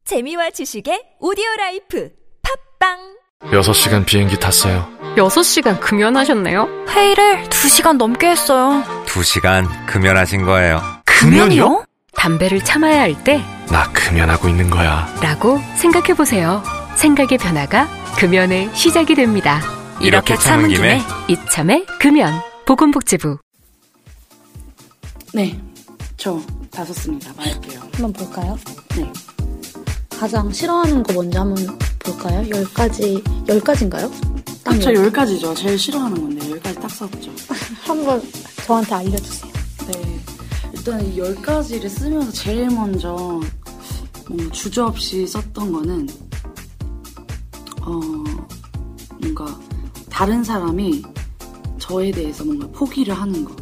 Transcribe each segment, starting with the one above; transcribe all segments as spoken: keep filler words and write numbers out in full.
재미와 지식의 오디오라이프 팝빵. 여섯 시간 비행기 탔어요. 여섯 시간 금연하셨네요? 회의를 두 시간 넘게 했어요. 두 시간 금연하신 거예요. 금연이요? 담배를 참아야 할 때 나 금연하고 있는 거야 라고 생각해보세요. 생각의 변화가 금연의 시작이 됩니다. 이렇게 참은 김에 이참에 금연. 보건복지부. 네, 저 다 썼습니다. 말할게요. 한번 볼까요? 네. 가장 싫어하는 거 먼저 한번 볼까요? 열 가지, 열 가지인가요? 그쵸, 열 가지죠. 제일 싫어하는 건데, 열 가지 딱 썼죠. 한번 저한테 알려주세요. 네. 일단 이 열 가지를 쓰면서 제일 먼저 뭔가 주저없이 썼던 거는, 어, 뭔가 다른 사람이 저에 대해서 뭔가 포기를 하는 거.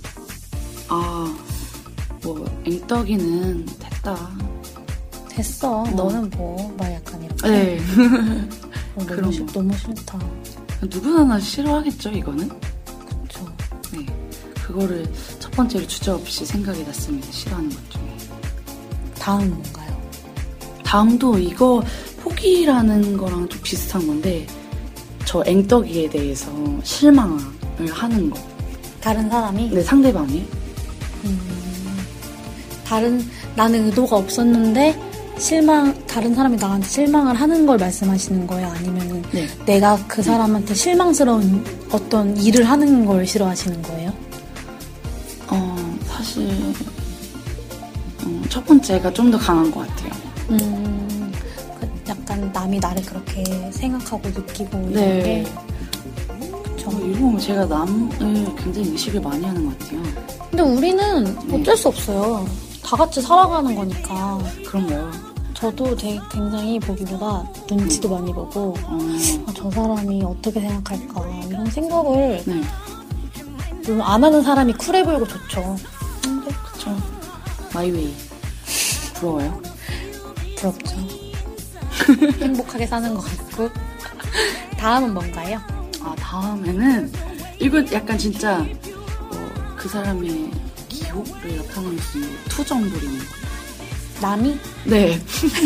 아, 뭐, 앵떡이는 됐다. 됐어. 어. 너는 뭐, 막 약간 이렇게. 네. 어, 그런 너무, 싫, 거. 너무 싫다. 누구나 싫어하겠죠, 이거는? 그쵸. 네. 그거를 첫 번째로 주저없이 생각이 났습니다. 싫어하는 것 중에. 다음은 뭔가요? 다음도 이거 포기라는 거랑 좀 비슷한 건데, 저 앵떡이에 대해서 실망을 하는 거. 다른 사람이? 네, 상대방이. 음, 다른, 나는 의도가 없었는데, 실망, 다른 사람이 나한테 실망을 하는 걸 말씀하시는 거예요? 아니면은, 네. 내가 그 사람한테 실망스러운 어떤 일을 하는 걸 싫어하시는 거예요? 어, 사실, 어, 첫 번째가 좀 더 강한 것 같아요. 음, 그 약간 남이 나를 그렇게 생각하고 느끼고 이런 네. 게. 저 이러고 보면 제가 남을 굉장히 의식을 많이 하는 것 같아요. 근데 우리는 어쩔 수 없어요. 다 같이 살아가는 거니까. 그런가요? 저도 되게 굉장히 보기보다 눈치도 많이 보고, 어, 아, 저 사람이 어떻게 생각할까, 이런 생각을 네. 물론 안 하는 사람이 쿨해 보이고 좋죠. 근데 그쵸. 마이웨이. 부러워요? 부럽죠. 행복하게 사는 것 같고. 다음은 뭔가요? 아, 다음에는, 이거 약간 진짜, 어, 그 사람의 기호를 나타낼 수 있는 투정 부리는 거. 남이? 네.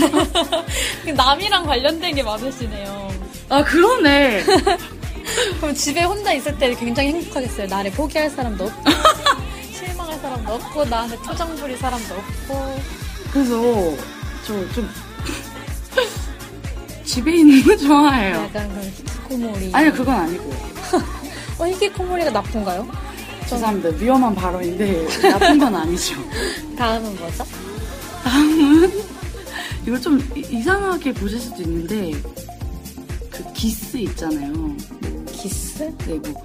남이랑 관련된 게 많으시네요. 아, 그러네. 그럼 집에 혼자 있을 때 굉장히 행복하겠어요. 나를 포기할 사람도 없고, 실망할 사람도 없고, 나한테 투정 부릴 사람도 없고. 그래서, 저 좀, 집에 있는 거 좋아해요. 약간 그런 히키코모리. 아니, 그건 아니고. 어, 히키코모리가 나쁜가요? 죄송합니다. 위험한 발언인데, 나쁜 건 아니죠. 다음은 뭐죠? 다음은, 이거 좀 이- 이상하게 보실 수도 있는데, 그 기스 있잖아요. 기스? 네, 뭐,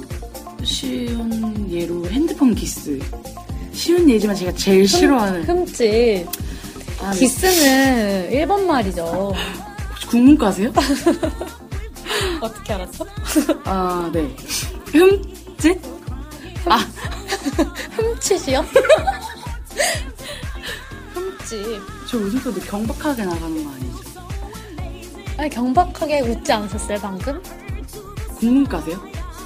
쉬운 예로 핸드폰 기스. 쉬운 예지만 제가 제일 싫어하는. 흠집. 아, 네. 기스는 일본 말이죠. 혹시 국문과세요? 어떻게 알았죠? 아, 네. 흠짓? 아, 흠칫이요? 흠집. 저 웃음소리 경박하게 나가는 거 아니죠? 아니, 경박하게 웃지 않으셨어요, 방금? 국문과세요?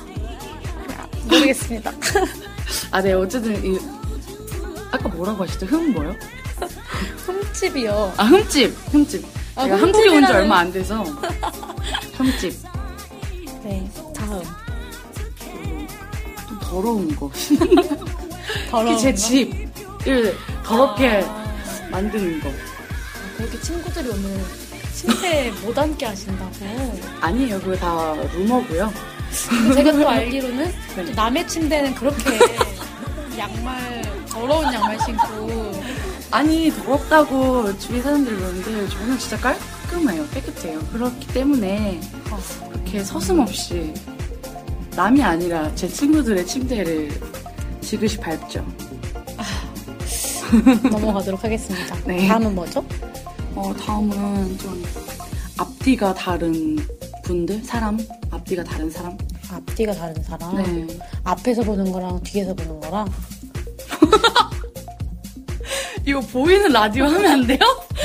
모르겠습니다. 아, 네, 어쨌든, 이, 아까 뭐라고 하셨죠? 흠 뭐요? 흠집이요. 아, 흠집! 흠집. 아, 제가 한국에 온 지 흠집이라는- 얼마 안 돼서. 흠집. 네, 다음. 좀 더러운 거. 더러운 특히 제 거? 집을 더럽게 아, 만드는 거. 그렇게 친구들이 오늘 침대에 못 앉게 하신다고. 아니에요. 그거 다 루머고요. 제가 또 알기로는 네. 또 남의 침대는 그렇게 양말, 더러운 양말 신고. 아니, 더럽다고 주위 사람들이 그러는데 저는 진짜 깔끔해요. 깨끗해요. 그렇기 때문에 그렇게 서슴없이 남이 아니라 제 친구들의 침대를 지그시 밟죠. 넘어가도록 하겠습니다. 네. 다음은 뭐죠? 어, 다음은 좀 앞뒤가 다른 분들? 사람? 앞뒤가 다른 사람? 앞뒤가 다른 사람. 네. 앞에서 보는 거랑 뒤에서 보는 거랑. 이거 보이는 라디오 하면 안 돼요?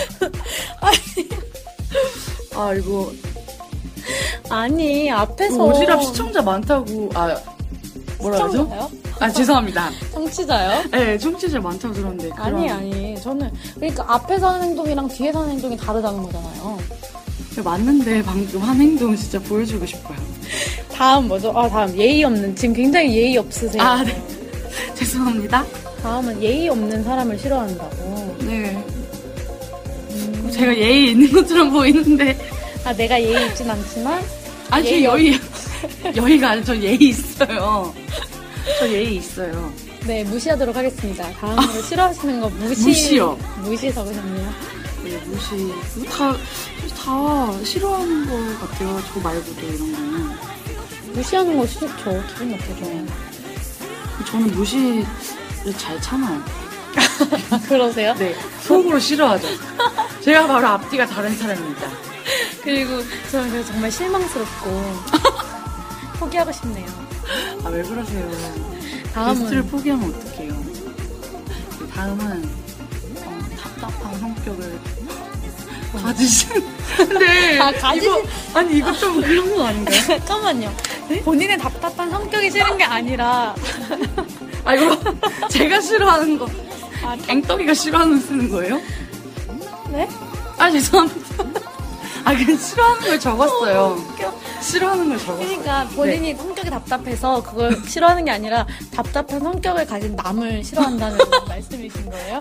아, 이거. 아니, 앞에서. 오지랖 시청자 많다고. 아, 뭐라 하죠? 시청자요? 아, 죄송합니다. 청취자요? 네, 청취자 많다고 들었는데. 아니, 아니. 저는, 그러니까 앞에서 하는 행동이랑 뒤에서 하는 행동이 다르다는 거잖아요. 맞는데 방금 한 행동 진짜 보여주고 싶어요. 다음 뭐죠? 아, 다음. 예의 없는. 지금 굉장히 예의 없으세요. 아, 네. 죄송합니다. 다음은 예의 없는 사람을 싫어한다고. 네. 음... 제가 예의 있는 것처럼 보이는데. 아, 내가 예의 있진 않지만. 아니, 저 여의, 여의가 아니라 저 예의 있어요. 저 예의 있어요. 네, 무시하도록 하겠습니다. 다음으로 싫어하시는 거 무시. 무시요. 무시 적으셨네요. 네, 무시. 다, 다 싫어하는 거 같아요. 저 말고도 이런 거는. 무시하는 거 싫죠. 기분 나쁘죠. 저는 무시를 잘 참아요. 그러세요? 네. 속으로 싫어하죠. 제가 바로 앞뒤가 다른 사람입니다. 그리고 저는 그래서 정말 실망스럽고 포기하고 싶네요. 아, 왜 그러세요? 다음은 게스트를 포기하면 어떡해요? 다음은 어, 답답한 성격을 가지신. 네. 아, 가지신. 이거, 아니 이거 좀 그런 거 아닌가요? 잠깐만요. 네? 본인의 답답한 성격이 싫은 게 아니라. 아, 이거 제가 싫어하는 거. 아, 갱떡이가 싫어하는 거 쓰는 거예요? 네? 아, 죄송합니다. 아, 그냥 싫어하는 걸 적었어요. 싫어하는 걸 적었어요. 그러니까 본인이 네. 성격이 답답해서 그걸 싫어하는 게 아니라 답답한 성격을 가진 남을 싫어한다는 말씀이신 거예요?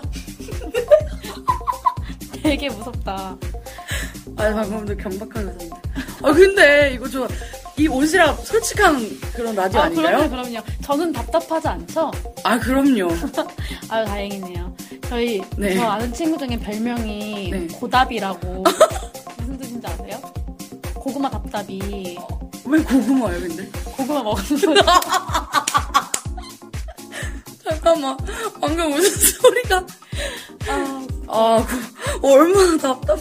되게 무섭다. 아, 방금도 경박하게 썼는데. 아, 근데 이거 저 이 옷이랑 솔직한 그런 라디오 아, 아닌가요? 그럼요, 그럼요. 저는 답답하지 않죠? 아, 그럼요. 아유, 다행이네요. 저희, 네. 저 아는 친구 중에 별명이 네. 고답이라고. 무슨 뜻인지 아세요? 고구마 답답이. 왜 고구마예요, 근데? 고구마 먹는 거. 잠깐만. 방금 무슨 소리가. 아, 아 그, 얼마나 답답한.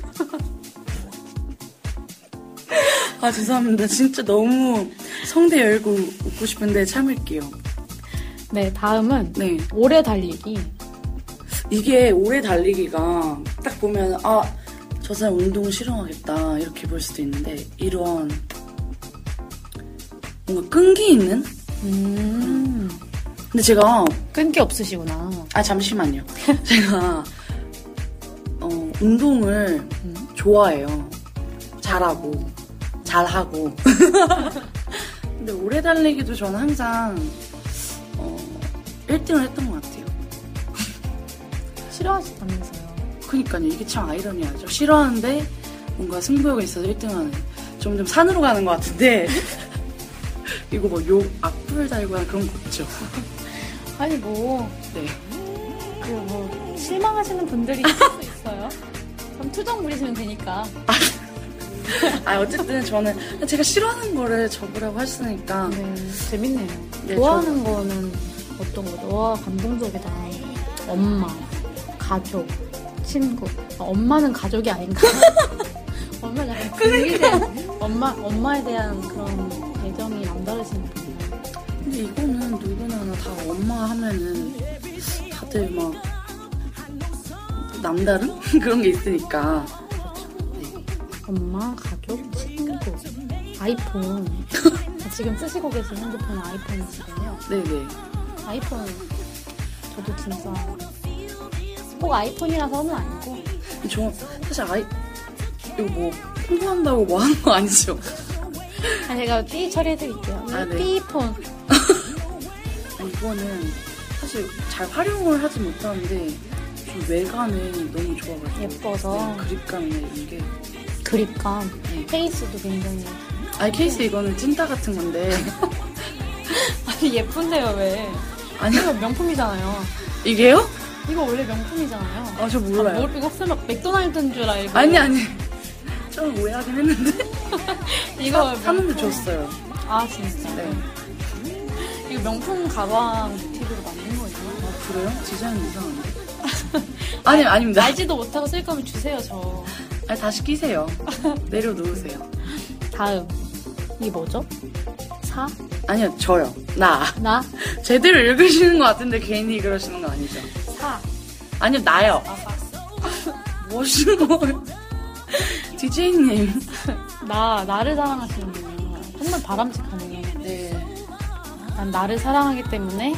아, 죄송합니다. 진짜 너무 성대 열고 웃고 싶은데 참을게요. 네, 다음은. 네. 오래 달리기. 이게 오래 달리기가 딱 보면, 아, 저 사람 운동 싫어하겠다. 이렇게 볼 수도 있는데, 이런 뭔가 끈기 있는? 음. 근데 제가. 끈기 없으시구나. 아, 잠시만요. 제가, 어, 운동을 음. 좋아해요. 잘하고. 잘하고. 근데 오래 달리기도 저는 항상 어, 일 등을 했던 것 같아요. 싫어하셨다면서요. 그니까요. 이게 참 아이러니하죠. 싫어하는데 뭔가 승부욕이 있어서 일 등하는. 점점 산으로 가는 것 같은데 이거 뭐 욕 악플 달거나 그런 거 없죠. 아니 뭐 네. 그 뭐 실망하시는 분들이 있을 수 있어요. 그럼 투정 부리시면 되니까. 아, 어쨌든 저는 제가 싫어하는 거를 적으라고 하시니까. 네, 재밌네요. 네, 좋아하는 저... 거는 어떤 거죠? 와, 감동적이다. 엄마, 가족, 친구. 아, 엄마는 가족이 아닌가? 엄마 약간 분위기에 대한, 엄마, 엄마에 대한 그런 애정이 남다르신 분이에요. 근데 이거는 누구나 다 엄마 하면은 다들 막 남다른 그런 게 있으니까. 엄마, 가족, 친구, 아이폰. 지금 쓰시고 계신 핸드폰은 아이폰이시군요. 네네. 아이폰, 저도 진짜 꼭 아이폰이라서는 아니고. 저 사실 아이 이거 뭐 홍보한다고 뭐 하는 거 아니죠? 아, 제가 삐 처리해드릴게요. 아, 네. 삐폰. 이거는 사실 잘 활용을 하지 못하는데 좀 외관이 너무 좋아가지고. 예뻐서. 네, 그립감이나 이런 게. 그립감. 네. 케이스도 굉장히. 아니, 케이스 이거는 찐따 같은 건데. 아니, 예쁜데요, 왜? 아니요. 이거 명품이잖아요. 이게요? 이거 원래 명품이잖아요. 아, 저 몰라요. 아, 뭘, 이거 설마 맥도날드인 줄 알고. 아니, 아니. 좀 오해하긴 했는데. 이거 사, 샀는데 줬어요. 아, 진짜? 네. 이거 명품 가방 모티브로 만든 거예요. 아, 그래요? 디자인 이상한데? 아니, 아닙니다. 알지도 못하고 쓸 거면 주세요, 저. 아니, 다시 끼세요. 내려놓으세요. 다음. 이게 뭐죠? 사? 아니요, 저요. 나. 나? 제대로 읽으시는 것 같은데 괜히 그러시는 거 아니죠? 사. 아니요, 나요. 아, 뭐 하시는 거예요? 디제이님. 나, 나를 사랑하시는군요. 정말 바람직하네요. 네. 난 나를 사랑하기 때문에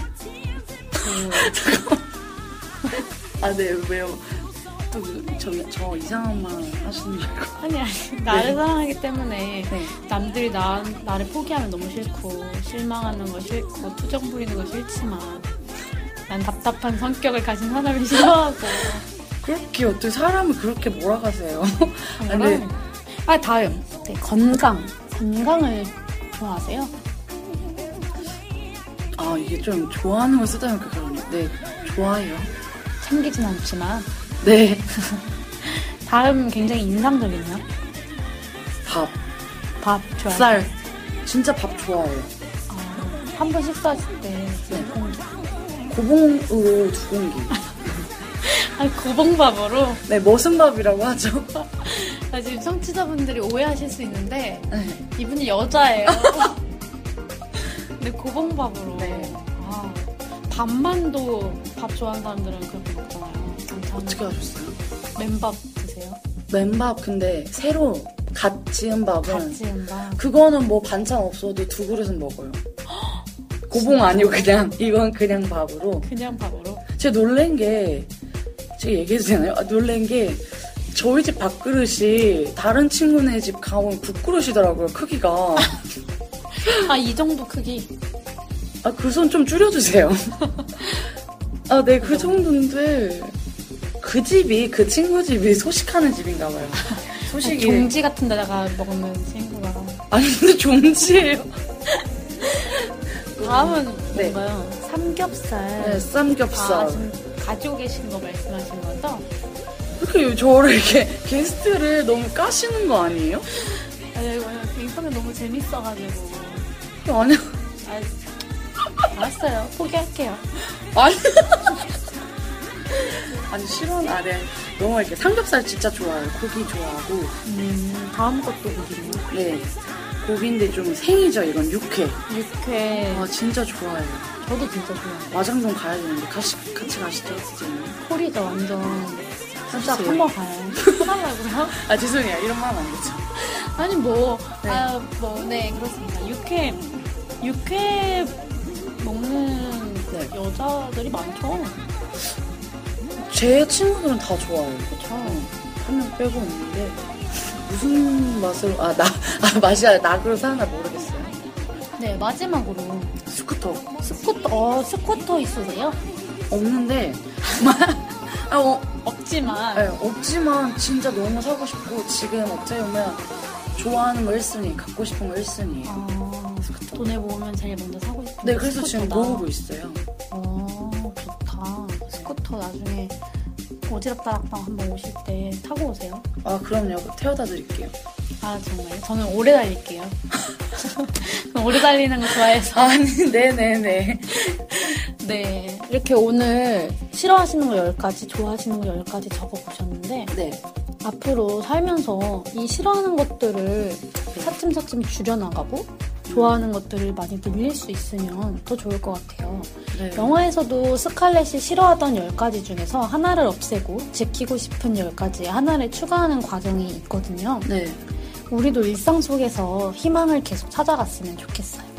그 아, 네, 왜요? 또, 저, 저 이상한 말 하시는 줄 알고. 아니 아니 나를 네. 사랑하기 때문에 네. 남들이 나, 나를 포기하면 너무 싫고 실망하는 거 싫고 투정 부리는 거 싫지만 난 답답한 성격을 가진 사람을 싫어하고 그렇게 어떻게 사람을 그렇게 몰아가세요? 아, 네. 아 다음 네, 건강 건강을 좋아하세요? 아, 이게 좀 좋아하는 걸 쓰다 보니까 그러네. 네, 좋아해요. 챙기진 않지만 네. 다음 굉장히 인상적이네요. 밥, 밥 좋아해요? 쌀. 진짜 밥 좋아해요. 아, 한 번 식사하실 때 네. 몇 공기? 고봉으로 두 공기. 아니 고봉밥으로 네, 머슴밥이라고 하죠. 아, 지금 청취자분들이 오해하실 수 있는데 네. 이분이 여자예요. 근데 고봉밥으로. 네. 아, 밥만도 밥 좋아하는 사람들은 그렇게 먹잖아요. 저는 어떻게 하셨어요? 맨밥 드세요? 맨밥, 근데 새로 갓 지은 밥은 갓 지은 밥. 그거는 뭐 반찬 없어도 두 그릇은 먹어요. 고봉 아니고 그냥 이건 그냥 밥으로. 그냥 밥으로. 제가 놀란 게 제가 얘기해도 되나요? 아, 놀란 게 저희 집 밥그릇이 다른 친구네 집 가면 국그릇이더라고요, 크기가. 아, 이 정도 크기. 아, 그 손 좀 줄여주세요. 아, 네, 그 정도인데 그 집이, 그 친구 집이 소식하는 집인가 봐요. 소식이. 종지 같은 데다가 먹는 친구가. 아니, 근데 종지예요. 다음은 네. 뭔가요? 삼겹살. 네, 쌈겹살. 아, 지금 가지고 계신 거 말씀하시는 거죠? 이렇게 저를 이렇게 게스트를 너무 까시는 거 아니에요? 아니, 이거 인터넷 너무 재밌어가지고. 아니요. 아, 알았어요. 포기할게요. 아니. 아니, 싫어하는, 아, 네. 너무 이렇게 삼겹살 진짜 좋아해요. 고기 좋아하고. 음, 다음 것도 고기네요. 네. 고기인데 좀 생이죠, 이건. 육회. 육회. 아, 진짜 좋아해요. 저도 진짜 좋아해요. 마장동 가야 되는데, 같이, 같이 가시죠, 선생님. 콜이죠, 완전. 진짜 해주세요. 한번 가요. 하려고요? 아, 죄송해요. 이런 말 하면 안 되죠. 아니, 뭐, 네. 아, 뭐, 네, 그렇습니다. 육회, 육회 먹는 네. 여자들이 많죠. 제 친구들은 다 좋아해요. 그쵸. 한 명 빼고 있는데, 무슨 맛으로, 아, 나, 아, 맛이 낙으로 사나 모르겠어요. 네, 마지막으로. 스쿠터. 스쿠터, 어, 스쿠터 있으세요? 없는데, 아, 어, 없지만. 네, 없지만 진짜 너무 사고 싶고, 지금 업체에 오면 좋아하는 거 일 순위, 갖고 싶은 거 일 순위예요. 아, 돈을 모으면 제일 먼저 사고 싶은 네, 게 그래서 지금 스쿠터다. 모으고 있어요. 어, 좋다. 스쿠터 나중에 오지락다락방 한번 오실 때 타고 오세요. 아, 그럼요. 태워다 드릴게요. 아, 정말? 저는 오래 달릴게요. 오래 달리는 거 좋아해서. 아니, 네네네. 네. 이렇게 오늘 싫어하시는 거 열 가지, 좋아하시는 거 열 가지 적어보셨는데, 네. 앞으로 살면서 이 싫어하는 것들을 차츰차츰 줄여나가고, 좋아하는 것들을 많이 늘릴 수 있으면 더 좋을 것 같아요. 네. 영화에서도 스칼렛이 싫어하던 열 가지 중에서 하나를 없애고 지키고 싶은 열 가지에 하나를 추가하는 과정이 있거든요. 네. 우리도 일상 속에서 희망을 계속 찾아갔으면 좋겠어요.